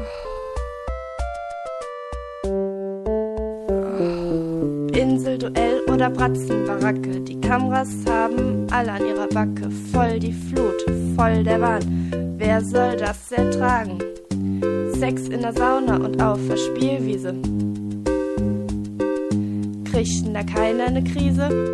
Inselduell oder Bratzenbaracke, die Kameras haben alle an ihrer Backe. Voll die Flut, voll der Wahn, wer soll das ertragen? Sex in der Sauna und auf der Spielwiese. Kriegt da keiner eine Krise?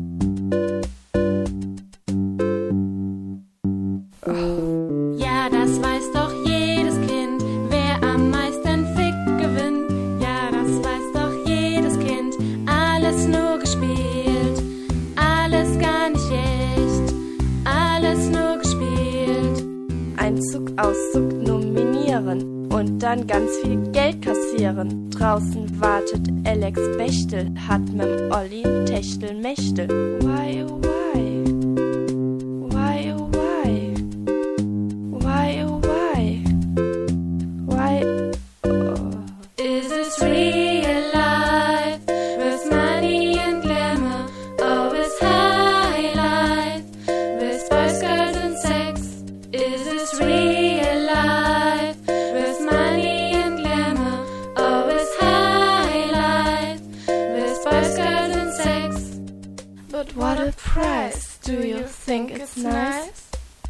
Ja, das weiß doch jedes Kind, wer am meisten fickt, gewinnt. Ja, das weiß doch jedes Kind, alles nur gespielt, alles gar nicht echt, alles nur gespielt. Einzug, Auszug nominieren und dann ganz viel Geld kassieren. Draußen wartet Alex Bechtel, hat mit'm Olli ein Techtelmechtel. Why, oh why? Why, oh why? Why, oh why? Why, oh. Is this real life with money and glamour? Or is high life with boys, girls and sex? Is this real life with money and glamour? Or is high life with boys, girls and sex? But what a price, do you think it's nice?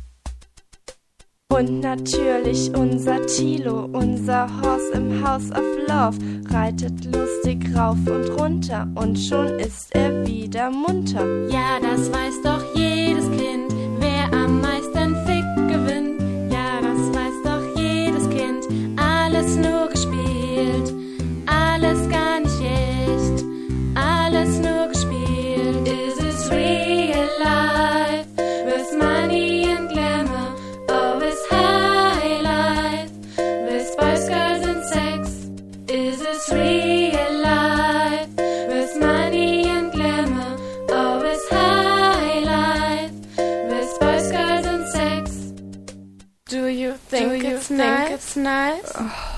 Und natürlich unser Tilo, unser Horse im House of Love, reitet lustig rauf und runter und schon ist er wieder munter. Ja, das weiß doch jedes Kind, wer am meisten fickt, gewinnt. Ja, das weiß doch jedes Kind, alles nur gespielt, alles gar nicht echt, alles nur gespielt. Is it real life with money and glamour? Or is high life with boys, girls and sex? Is it real life with money and glamour? Or is high life with boys, girls and sex? Do you think it's nice?